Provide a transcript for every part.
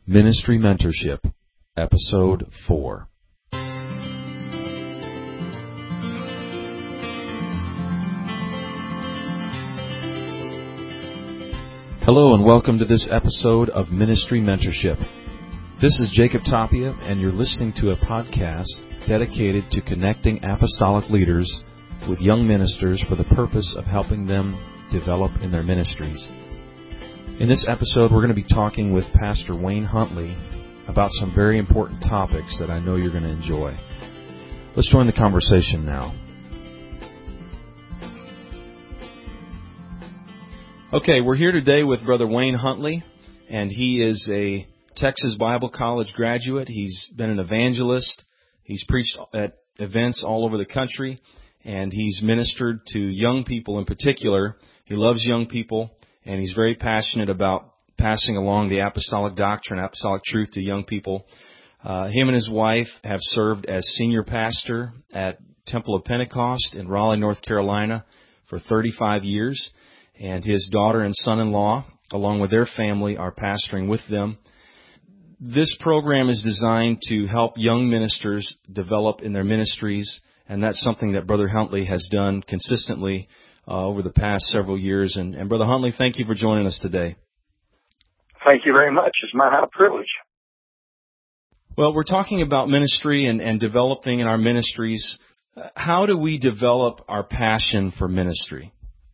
Ministry Mentorship, Episode 4. Hello and welcome to this episode of Ministry Mentorship. This is Jacob Tapia, and you're listening to a podcast dedicated to connecting apostolic leaders with young ministers for the purpose of helping them develop in their ministries. In this episode, we're going to be talking with Pastor Wayne Huntley about some very important topics that I know you're going to enjoy. Let's join the conversation now. Okay, we're here today with Brother Wayne Huntley, and he is a Texas Bible College graduate. He's been an evangelist. He's preached at events all over the country, and he's ministered to young people in particular. He loves young people, and he's very passionate about passing along the apostolic doctrine, apostolic truth to young people. Him and his wife have served as senior pastor at Temple of Pentecost in Raleigh, North Carolina for 35 years. And his daughter and son-in-law, along with their family, are pastoring with them. This program is designed to help young ministers develop in their ministries, and that's something that Brother Huntley has done consistently over the past several years. And Brother Huntley, thank you for joining us today. Thank you very much. It's my high privilege. Well, we're talking about ministry and developing in our ministries. How do we develop our passion for ministry?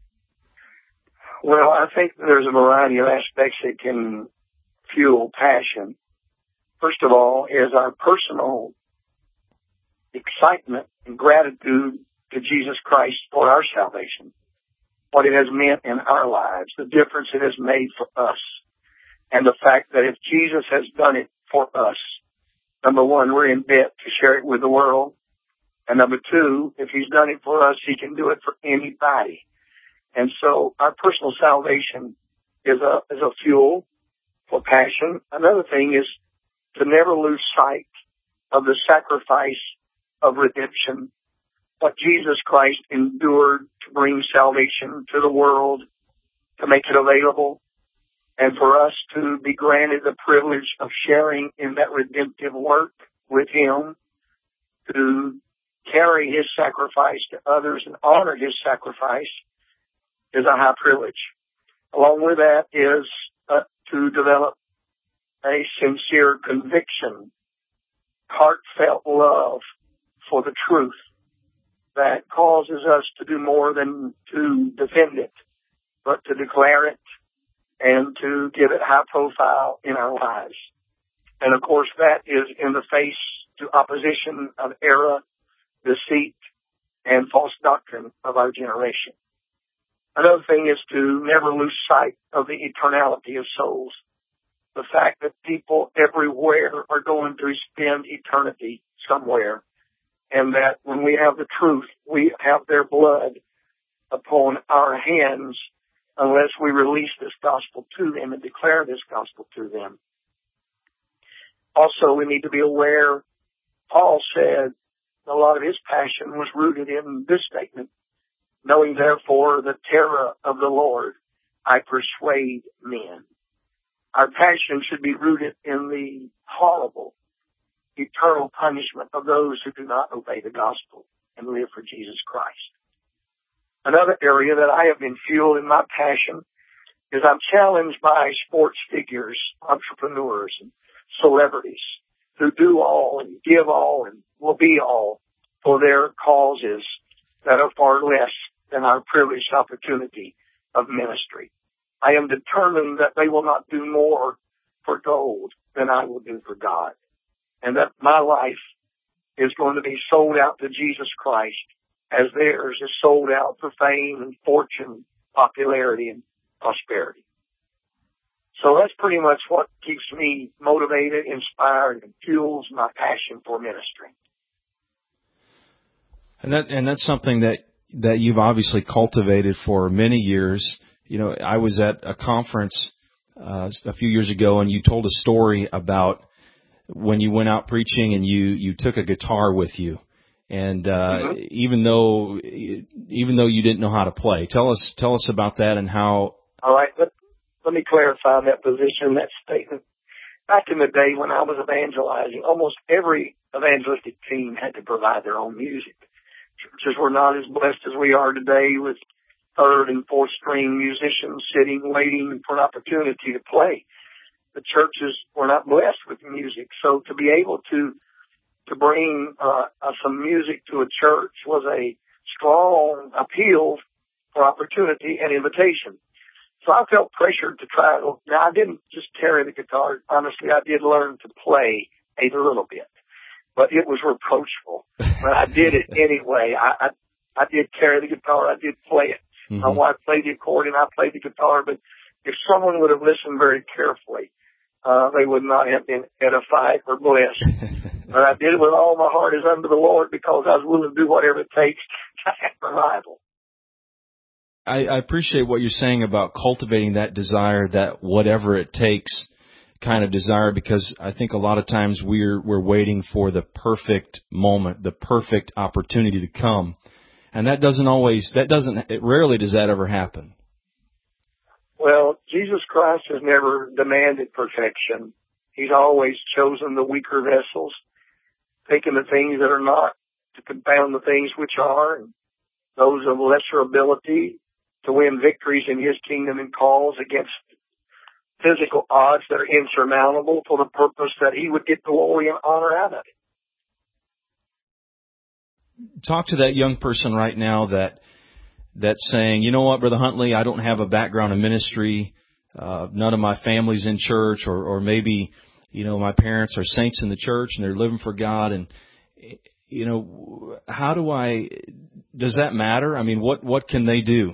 Well, I think there's a variety of aspects that can fuel passion. First of all is our personal excitement and gratitude to Jesus Christ for our salvation, what it has meant in our lives, the difference it has made for us, and the fact that if Jesus has done it for us, number one, we're in debt to share it with the world, and number two, if He's done it for us, He can do it for anybody. And so our personal salvation is a fuel for passion. Another thing is to never lose sight of the sacrifice of redemption, what Jesus Christ endured to bring salvation to the world, to make it available, and for us to be granted the privilege of sharing in that redemptive work with Him, to carry His sacrifice to others and honor His sacrifice is a high privilege. Along with that is to develop a sincere conviction, heartfelt love for the truth that causes us to do more than to defend it, but to declare it and to give it high profile in our lives. And of course that is in the face to opposition of error, deceit, and false doctrine of our generation. Another thing is to never lose sight of the eternality of souls. The fact that people everywhere are going to spend eternity somewhere, and that when we have the truth, we have their blood upon our hands unless we release this gospel to them and declare this gospel to them. Also, we need to be aware, Paul said a lot of his passion was rooted in this statement, knowing therefore the terror of the Lord, I persuade men. Our passion should be rooted in the horrible, eternal punishment of those who do not obey the gospel and live for Jesus Christ. Another area that I have been fueled in my passion is I'm challenged by sports figures, entrepreneurs, and celebrities who do all and give all and will be all for their causes that are far less than our privileged opportunity of ministry. I am determined that they will not do more for gold than I will do for God, and that my life is going to be sold out to Jesus Christ as theirs is sold out for fame and fortune, popularity and prosperity. So that's pretty much what keeps me motivated, inspired, and fuels my passion for ministry. And that's something that you've obviously cultivated for many years. You know, I was at a conference a few years ago, and you told a story about when you went out preaching and you took a guitar with you, and even though you didn't know how to play, tell us about that and how. All right, let me clarify that position, that statement. Back in the day when I was evangelizing, almost every evangelistic team had to provide their own music. Churches were not as blessed as we are today with third and fourth string musicians sitting, waiting for an opportunity to play. The churches were not blessed with music. So to be able to bring some music to a church was a strong appeal for opportunity and invitation. So I felt pressured to try it. Now, I didn't just carry the guitar. Honestly, I did learn to play a little bit, but it was reproachful. But I did it anyway. I did carry the guitar. I did play it. Mm-hmm. My wife played the accordion. I played the guitar. But if someone would have listened very carefully, they would not have been edified or blessed. But I did it with all my heart as unto the Lord because I was willing to do whatever it takes to have revival. I appreciate what you're saying about cultivating that desire, that whatever it takes kind of desire, because I think a lot of times we're waiting for the perfect moment, the perfect opportunity to come. And rarely does that ever happen. Well, Jesus Christ has never demanded perfection. He's always chosen the weaker vessels, taking the things that are not to confound the things which are, and those of lesser ability to win victories in His kingdom and cause against physical odds that are insurmountable for the purpose that He would get glory and honor out of it. Talk to that young person right now that's saying, you know what, Brother Huntley, I don't have a background in ministry. None of my family's in church, or maybe, you know, my parents are saints in the church and they're living for God. And, you know, does that matter? I mean, what can they do?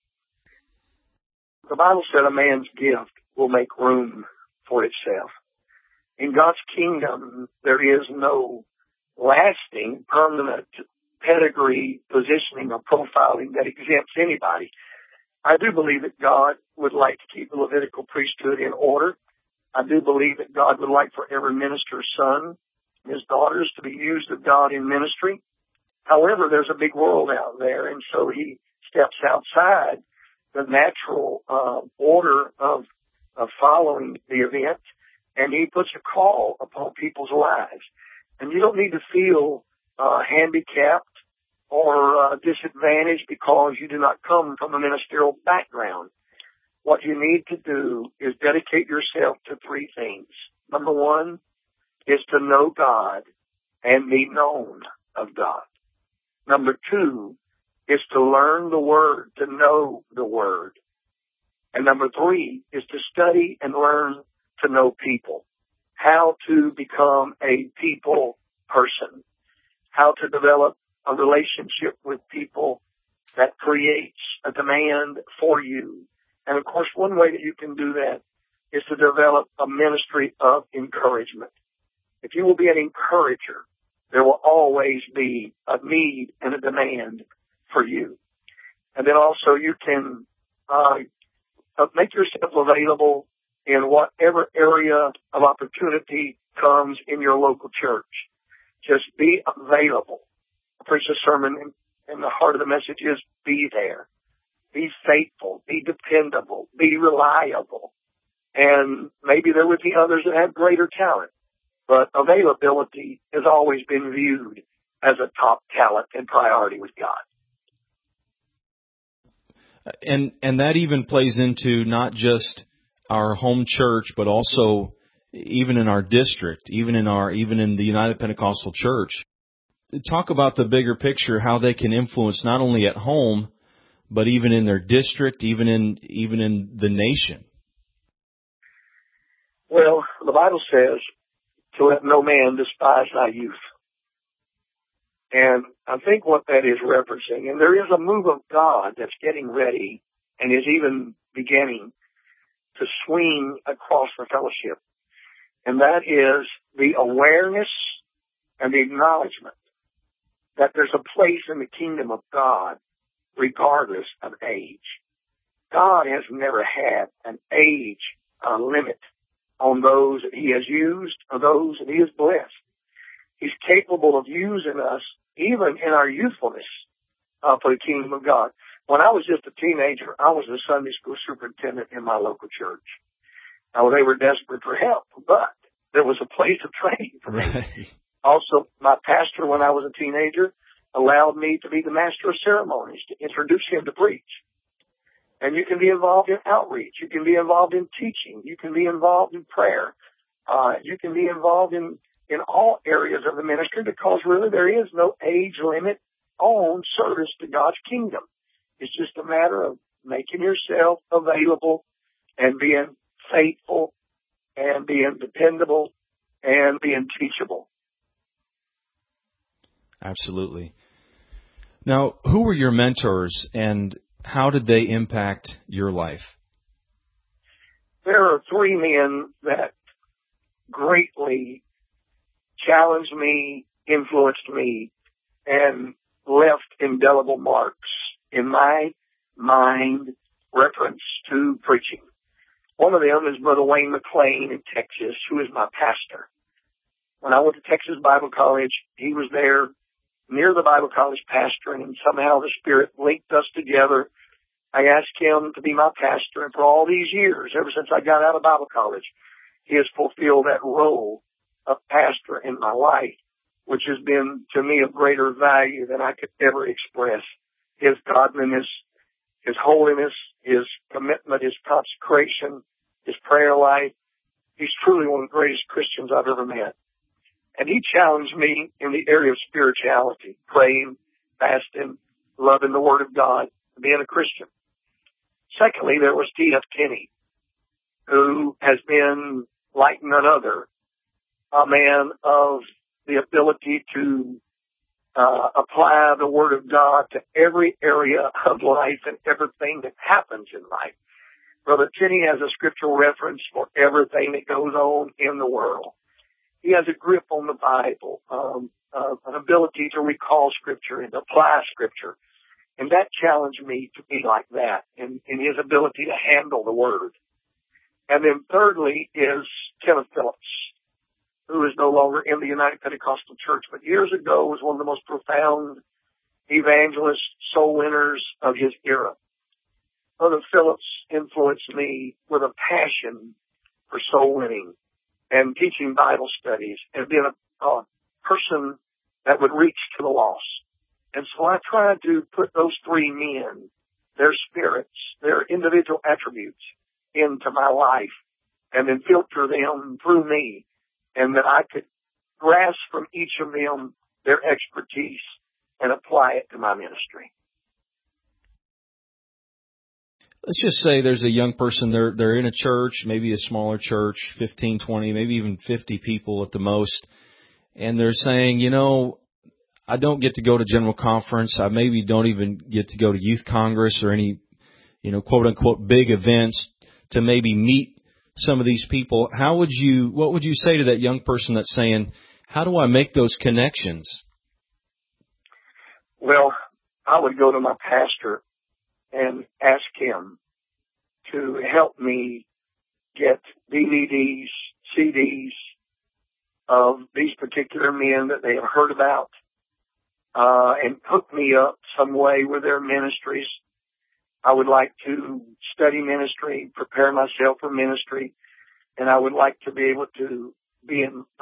The Bible said a man's gift will make room for itself. In God's kingdom, there is no lasting, permanent pedigree, positioning, or profiling that exempts anybody. I do believe that God would like to keep the Levitical priesthood in order. I do believe that God would like for every minister's son and his daughters to be used of God in ministry. However, there's a big world out there, and so He steps outside the natural order of following the event, and He puts a call upon people's lives. And you don't need to feel handicapped or disadvantaged because you do not come from a ministerial background. What you need to do is dedicate yourself to three things. Number one is to know God and be known of God. Number two is to learn the Word, to know the Word. And number three is to study and learn to know people, how to become a people person, how to develop a relationship with people that creates a demand for you. And of course, one way that you can do that is to develop a ministry of encouragement. If you will be an encourager, there will always be a need and a demand for you. And then also you can make yourself available in whatever area of opportunity comes in your local church. Just be available. I preached a sermon and the heart of the message is be there. Be faithful. Be dependable. Be reliable. And maybe there would be others that have greater talent, but availability has always been viewed as a top talent and priority with God. And that even plays into not just our home church, but also even in our district, even in the United Pentecostal Church. Talk about the bigger picture, how they can influence not only at home, but even in their district, even in the nation. Well, the Bible says to let no man despise thy youth. And I think what that is referencing, and there is a move of God that's getting ready and is even beginning to swing across the fellowship. And that is the awareness and the acknowledgement that there's a place in the kingdom of God regardless of age. God has never had an age limit on those that He has used or those that He has blessed. He's capable of using us even in our youthfulness for the kingdom of God. When I was just a teenager, I was the Sunday school superintendent in my local church. Now, they were desperate for help, but there was a place of training for me. Right. Also, my pastor, when I was a teenager, allowed me to be the master of ceremonies, to introduce him to preach. And you can be involved in outreach. You can be involved in teaching. You can be involved in prayer. You can be involved in all areas of the ministry, because really there is no age limit on service to God's kingdom. It's just a matter of making yourself available and being faithful and being dependable and being teachable. Absolutely. Now, who were your mentors and how did they impact your life? There are three men that greatly challenged me, influenced me, and left indelible marks in my mind reference to preaching. One of them is Brother Wayne McLean in Texas, who is my pastor. When I went to Texas Bible College, he was there near the Bible college pastoring, and somehow the Spirit linked us together. I asked him to be my pastor, and for all these years, ever since I got out of Bible college, he has fulfilled that role of pastor in my life, which has been to me of greater value than I could ever express. His godliness, his holiness, his commitment, his consecration, his prayer life. He's truly one of the greatest Christians I've ever met. And he challenged me in the area of spirituality, praying, fasting, loving the Word of God, being a Christian. Secondly, there was T.F. Kinney, who has been, like none other, a man of the ability to apply the Word of God to every area of life and everything that happens in life. Brother Kinney has a scriptural reference for everything that goes on in the world. He has a grip on the Bible, an ability to recall Scripture and apply Scripture. And that challenged me to be like that in his ability to handle the Word. And then thirdly is Kenneth Phillips, who is no longer in the United Pentecostal Church, but years ago was one of the most profound evangelist soul winners of his era. Brother Phillips influenced me with a passion for soul winning and teaching Bible studies and being a person that would reach to the lost. And so I tried to put those three men, their spirits, their individual attributes into my life and then filter them through me, and that I could grasp from each of them their expertise and apply it to my ministry. Let's just say there's a young person, they're in a church, maybe a smaller church, 15, 20, maybe even 50 people at the most, and they're saying, I don't get to go to General Conference. I maybe don't even get to go to Youth Congress or any, quote unquote big events to maybe meet some of these people. What would you say to that young person that's saying, how do I make those connections? Well, I would go to my pastor and ask him to help me get DVDs, CDs of these particular men that they have heard about, and hook me up some way with their ministries. I would like to study ministry, prepare myself for ministry, and I would like to be able to be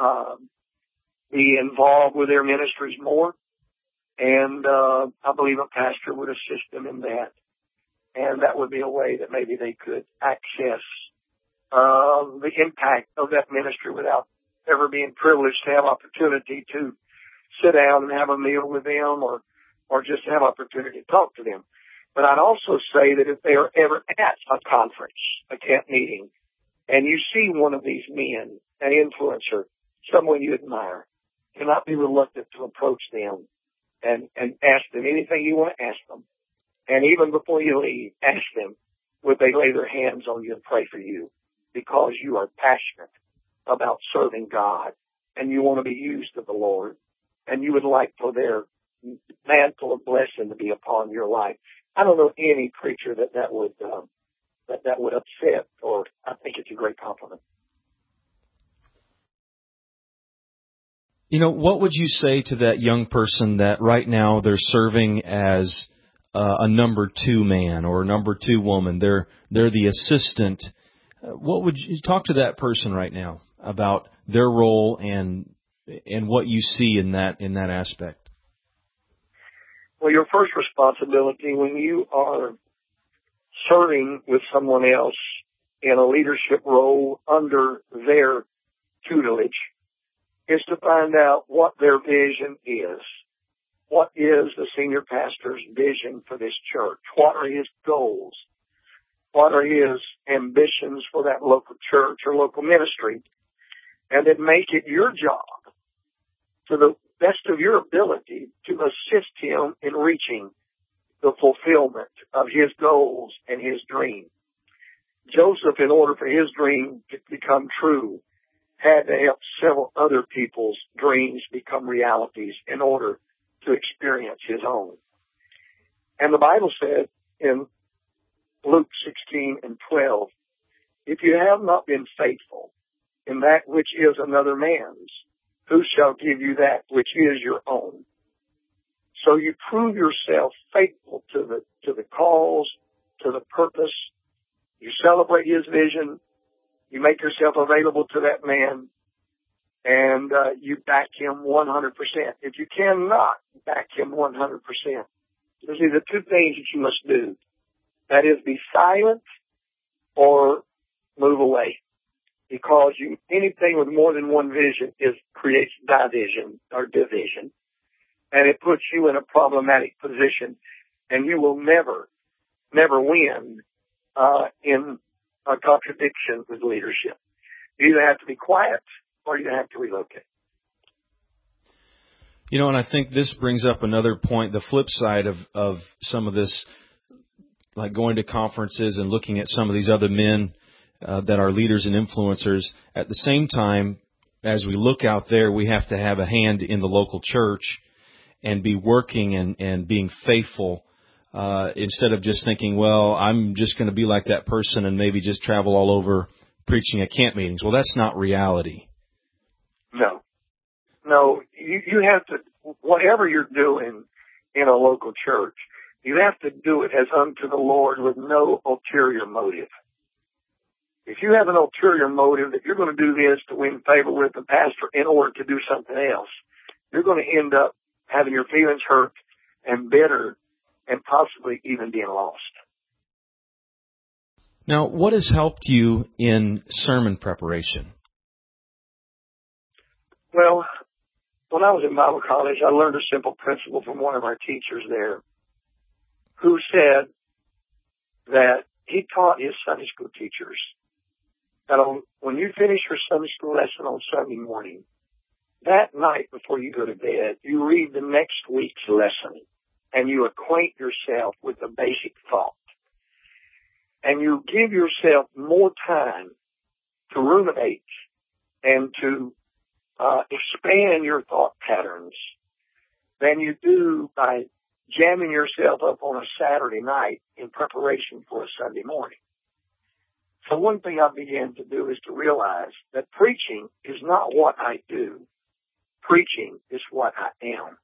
involved with their ministries more. And I believe a pastor would assist them in that. And that would be a way that maybe they could access the impact of that ministry without ever being privileged to have opportunity to sit down and have a meal with them or just have opportunity to talk to them. But I'd also say that if they are ever at a conference, a camp meeting, and you see one of these men, an influencer, someone you admire, do not be reluctant to approach them and ask them anything you want to ask them. And even before you leave, ask them, would they lay their hands on you and pray for you, because you are passionate about serving God and you want to be used of the Lord and you would like for their mantle of blessing to be upon your life. I don't know any preacher that would upset, or I think it's a great compliment. What would you say to that young person that right now they're serving as a number 2 man or a number 2 woman? They're the assistant. What would you talk to that person right now? about their role and what you see in that aspect? Well, your first responsibility when you are serving with someone else in a leadership role under their tutelage is to find out what their vision is. What is the senior pastor's vision for this church? What are his goals? What are his ambitions for that local church or local ministry? And then make it your job, to the best of your ability, to assist him in reaching the fulfillment of his goals and his dream. Joseph, in order for his dream to become true, had to help several other people's dreams become realities in order to experience his own. And the Bible said in Luke 16:12, if you have not been faithful in that which is another man's, who shall give you that which is your own? So you prove yourself faithful to the cause, to the purpose. You celebrate his vision. You make yourself available to that man, and you back him 100%. If you cannot back him 100%, those are the two things that you must do. That is, be silent or move away. Because anything with more than one vision creates division or division, and it puts you in a problematic position, and you will never win in a contradiction with leadership. You either have to be quiet or you have to relocate. You know, and I think this brings up another point, the flip side of some of this, like going to conferences and looking at some of these other men that are leaders and influencers. At the same time, as we look out there, we have to have a hand in the local church and be working and being faithful instead of just thinking, well, I'm just going to be like that person and maybe just travel all over preaching at camp meetings. Well, that's not reality. No, you have to, whatever you're doing in a local church, you have to do it as unto the Lord with no ulterior motive. If you have an ulterior motive that you're going to do this to win favor with the pastor in order to do something else, you're going to end up having your feelings hurt and bitter and possibly even being lost. Now, what has helped you in sermon preparation? Well, when I was in Bible college, I learned a simple principle from one of our teachers there who said that he taught his Sunday school teachers that when you finish your Sunday school lesson on Sunday morning, that night before you go to bed, you read the next week's lesson and you acquaint yourself with the basic thought. And you give yourself more time to ruminate and to expand your thought patterns than you do by jamming yourself up on a Saturday night in preparation for a Sunday morning. So one thing I began to do is to realize that preaching is not what I do. Preaching is what I am.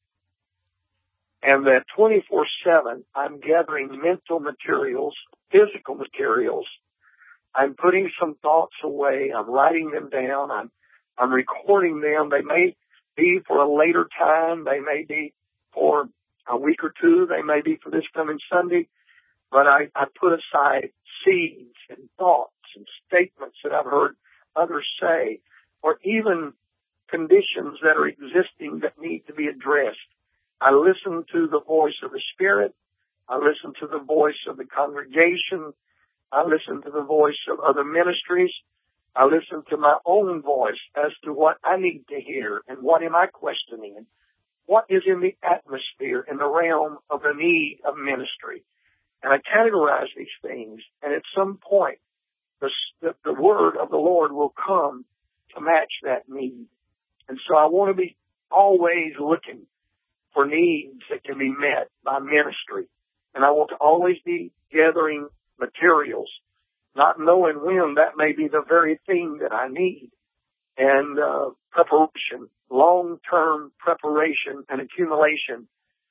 And that 24/7, I'm gathering mental materials, physical materials. I'm putting some thoughts away. I'm writing them down. I'm recording them. They may be for a later time. They may be for a week or two. They may be for this coming Sunday. But I put aside seeds and thoughts and statements that I've heard others say, or even conditions that are existing that need to be addressed. I listen to the voice of the Spirit. I listen to the voice of the congregation. I listen to the voice of other ministries. I listen to my own voice as to what I need to hear and what am I questioning and what is in the atmosphere in the realm of the need of ministry. And I categorize these things, and at some point, the word of the Lord will come to match that need. And so I want to be always looking for needs that can be met by ministry. And I want to always be gathering materials, not knowing when that may be the very thing that I need. And preparation, long-term preparation and accumulation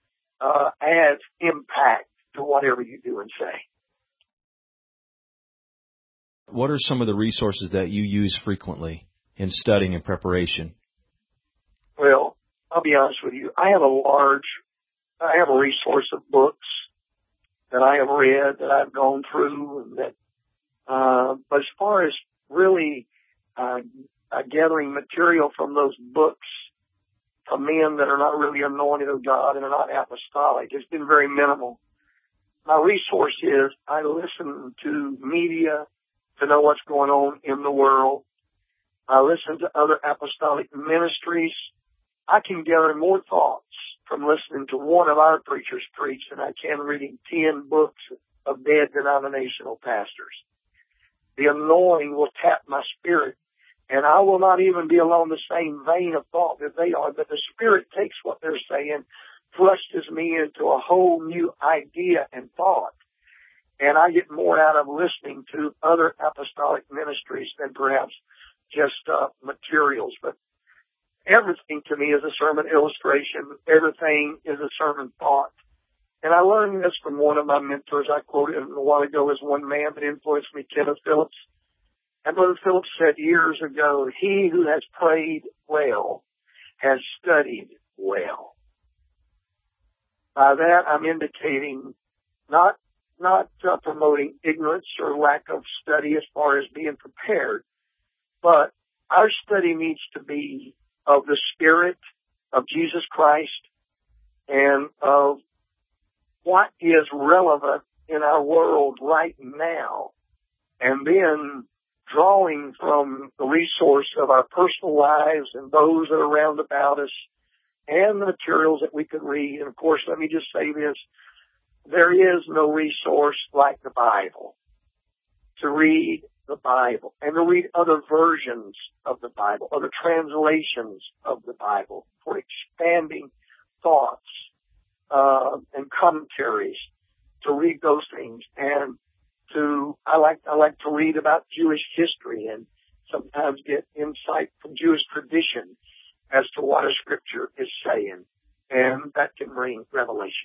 adds impact to whatever you do and say. What are some of the resources that you use frequently in studying and preparation? Well, I'll be honest with you. I have a resource of books that I have read, that I've gone through, and that, but as far as really, gathering material from those books from men that are not really anointed of God and are not apostolic, it's been very minimal. My resource is I listen to media to know what's going on in the world. I listen to other apostolic ministries. I can gather more thoughts from listening to one of our preachers preach than I can reading 10 books of dead denominational pastors. The anointing will tap my spirit, and I will not even be along the same vein of thought that they are, but the Spirit takes what they're saying, thrushes me into a whole new idea and thought. And I get more out of listening to other apostolic ministries than perhaps just materials. But everything to me is a sermon illustration. Everything is a sermon thought. And I learned this from one of my mentors. I quoted him a while ago as one man that influenced me, Kenneth Phillips. And Brother Phillips said years ago, he who has prayed well has studied well. By that, I'm indicating not promoting ignorance or lack of study as far as being prepared, but our study needs to be of the Spirit of Jesus Christ and of what is relevant in our world right now, and then drawing from the resource of our personal lives and those that are around about us and the materials that we could read. And of course, let me just say this, there is no resource like the Bible. To read the Bible and to read other versions of the Bible, other translations of the Bible for expanding thoughts and commentaries, to read those things. And I like to read about Jewish history and sometimes get insight from Jewish tradition as to what a scripture is saying, and that can bring revelation.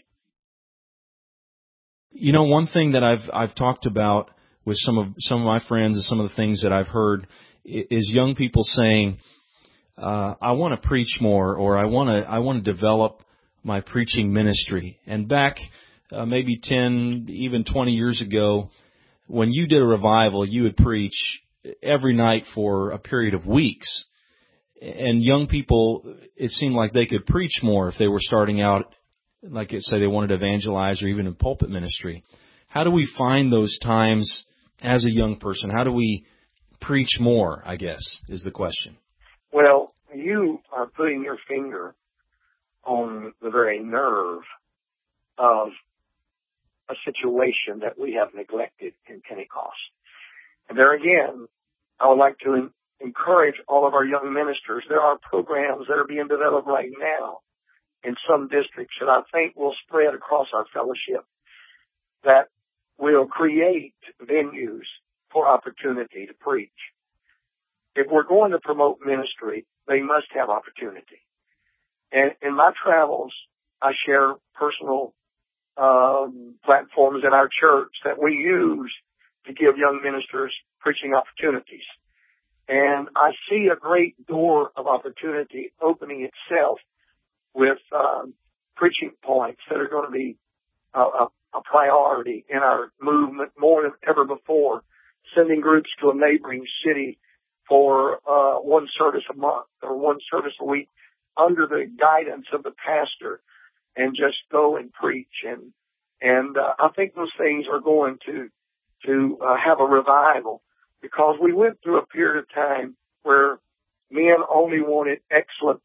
You know, one thing that I've talked about with some of my friends and some of the things that I've heard is young people saying, I want to preach more, or I want to develop my preaching ministry. And back maybe 10, even 20 years ago, when you did a revival, you would preach every night for a period of weeks. And young people, it seemed like they could preach more if they were starting out, like I say, they wanted to evangelize or even in pulpit ministry. How do we find those times as a young person? How do we preach more, I guess, is the question. Well, you are putting your finger on the very nerve of a situation that we have neglected in Pentecost. And there again, I would like to encourage all of our young ministers. There are programs that are being developed right now in some districts that I think will spread across our fellowship that will create venues for opportunity to preach. If we're going to promote ministry, they must have opportunity. And in my travels, I share personal platforms in our church that we use to give young ministers preaching opportunities. And I see a great door of opportunity opening itself with preaching points that are going to be a priority in our movement more than ever before, sending groups to a neighboring city for one service a month or one service a week under the guidance of the pastor, and just go and preach. And I think those things are going to have a revival, because we went through a period of time where men only wanted excellence.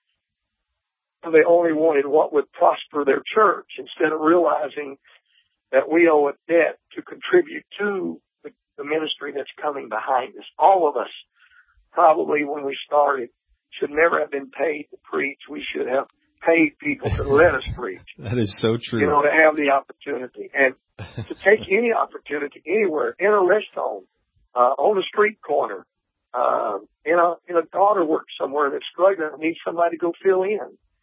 They only wanted what would prosper their church, instead of realizing that we owe a debt to contribute to the ministry that's coming behind us. All of us, probably when we started, should never have been paid to preach. We should have paid people to let us preach. That is so true. You know, to have the opportunity. And to take any opportunity anywhere, in a rest home, on a street corner, in a daughter work somewhere that's struggling and needs somebody to go fill in,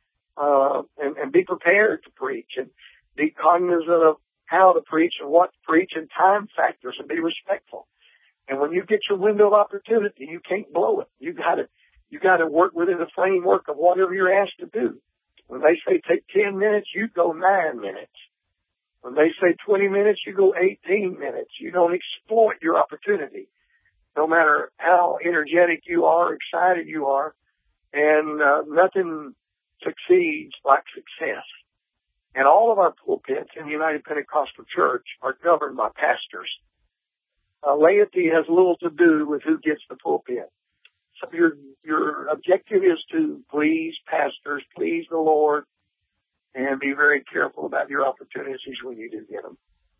and be prepared to preach, and be cognizant of how to preach and what to preach, and time factors, and be respectful. And when you get your window of opportunity, you can't blow it. You got to work within the framework of whatever you're asked to do. When they say take 10 minutes, you go 9 minutes. When they say 20 minutes, you go 18 minutes. You don't exploit your opportunity, no matter how energetic you are, excited you are, and nothing succeeds like success. And all of our pulpits in the United Pentecostal Church are governed by pastors. Laity has little to do with who gets the pulpit. So your objective is to please pastors, please the Lord, and be very careful about your opportunities when you do get them.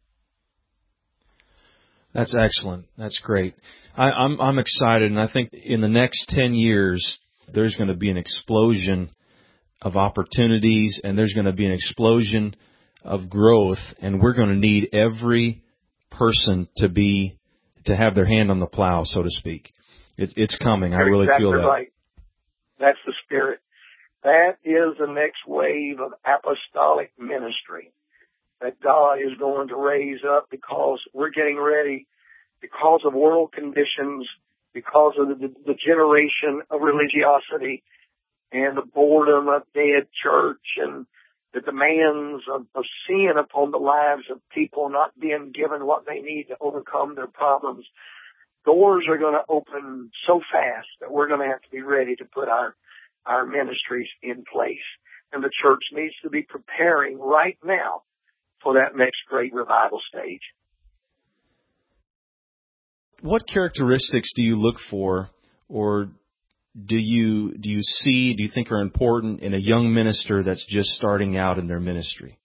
That's excellent. That's great. I'm excited, and I think in the next 10 years, there's going to be an explosion of opportunities, and there's going to be an explosion of growth, and we're going to need every person to have their hand on the plow, so to speak. It's coming. I really feel that. Right. That's the spirit. That is the next wave of apostolic ministry that God is going to raise up, because we're getting ready, because of world conditions, because of the generation of religiosity and the boredom of dead church and the demands of sin upon the lives of people not being given what they need to overcome their problems. Doors are going to open so fast that we're going to have to be ready to put our ministries in place. And the church needs to be preparing right now for that next great revival stage. What characteristics do you look for, or do you think are important in a young minister that's just starting out in their ministry?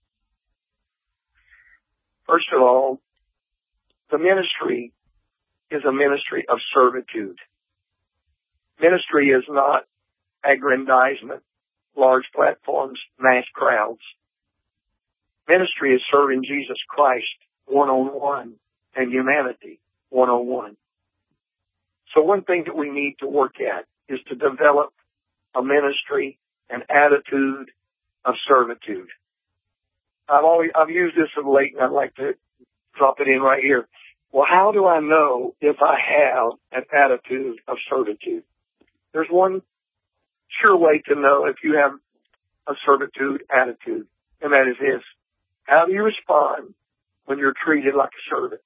First of all, the ministry is a ministry of servitude. Ministry is not aggrandizement, large platforms, mass crowds. Ministry is serving Jesus Christ one-on-one and humanity one-on-one. So one thing that we need to work at is to develop a ministry, an attitude of servitude. I've used this of late, and I'd like to drop it in right here. Well, how do I know if I have an attitude of servitude? There's one sure way to know if you have a servitude attitude, and that is this. How do you respond when you're treated like a servant?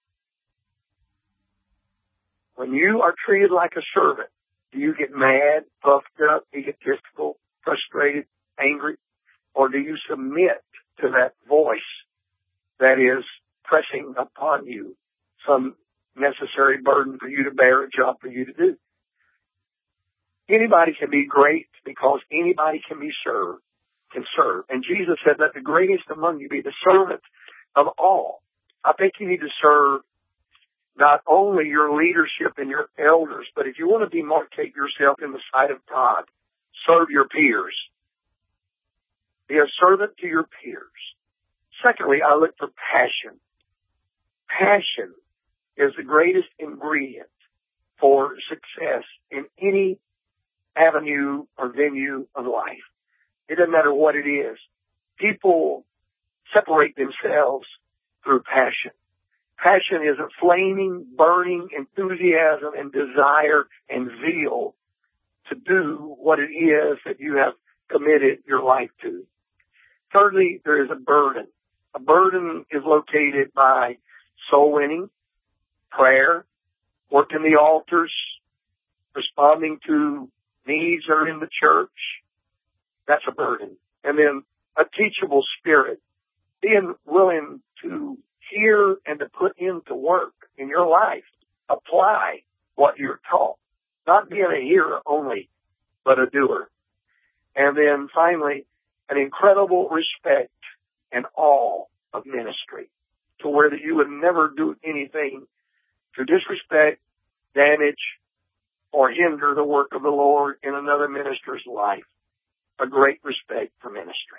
When you are treated like a servant, do you get mad, puffed up, egotistical, frustrated, angry? Or do you submit to that voice that is pressing upon you some necessary burden for you to bear, a job for you to do? Anybody can be great because anybody can serve. And Jesus said that the greatest among you be the servant of all. I think you need to serve not only your leadership and your elders, but if you want to demarcate yourself in the sight of God, serve your peers. Be a servant to your peers. Secondly, I look for passion. Passion is the greatest ingredient for success in any avenue or venue of life. It doesn't matter what it is. People separate themselves through passion. Passion is a flaming, burning enthusiasm and desire and zeal to do what it is that you have committed your life to. Thirdly, there is a burden. A burden is located by soul winning, prayer, working the altars, responding to needs that are in the church. That's a burden. And then a teachable spirit, being willing to hear and to put into work in your life, apply what you're taught, not being a hearer only, but a doer. And then finally, an incredible respect and awe of ministry, to where that you would never do anything to disrespect, damage, or hinder the work of the Lord in another minister's life. A great respect for ministry.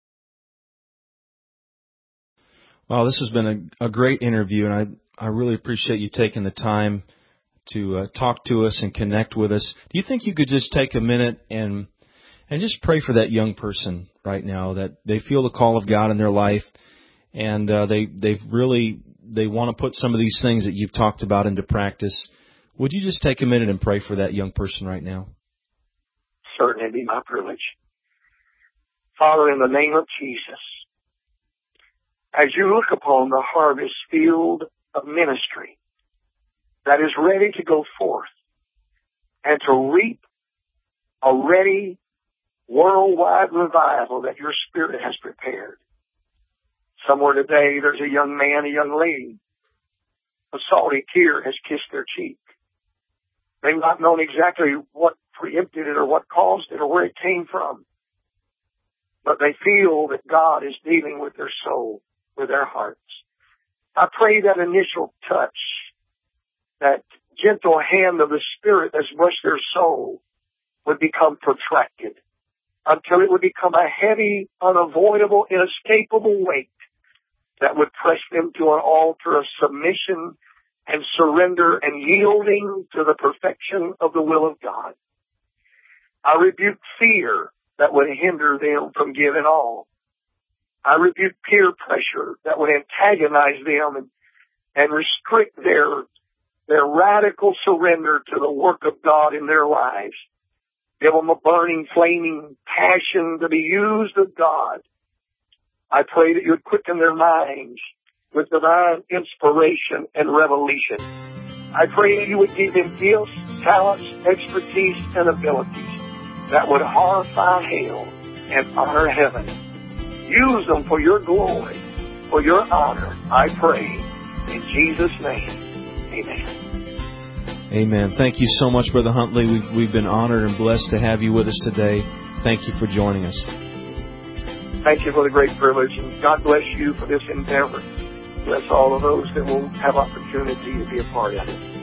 Well, this has been a great interview, and I really appreciate you taking the time to talk to us and connect with us. Do you think you could just take a minute and just pray for that young person right now, that they feel the call of God in their life, and they want to put some of these things that you've talked about into practice, Would you just take a minute and pray for that young person right now? Certainly, it'd be my privilege. Father, in the name of Jesus, as you look upon the harvest field of ministry that is ready to go forth and to reap a ready worldwide revival that your Spirit has prepared. Somewhere today, there's a young man, a young lady. A salty tear has kissed their cheek. They've not known exactly what preempted it or what caused it or where it came from. But they feel that God is dealing with their soul, with their hearts. I pray that initial touch, that gentle hand of the Spirit that's brushed their soul, would become protracted until it would become a heavy, unavoidable, inescapable weight that would press them to an altar of submission and surrender and yielding to the perfection of the will of God. I rebuke fear that would hinder them from giving all. I rebuke peer pressure that would antagonize them and restrict their radical surrender to the work of God in their lives. Give them a burning, flaming passion to be used of God. I pray that you would quicken their minds with divine inspiration and revelation. I pray that you would give them gifts, talents, expertise, and abilities that would horrify hell and honor heaven. Use them for your glory, for your honor, I pray. In Jesus' name, amen. Amen. Thank you so much, Brother Huntley. We've been honored and blessed to have you with us today. Thank you for joining us. Thank you for the great privilege, and God bless you for this endeavor. Bless all of those that will have opportunity to be a part of it.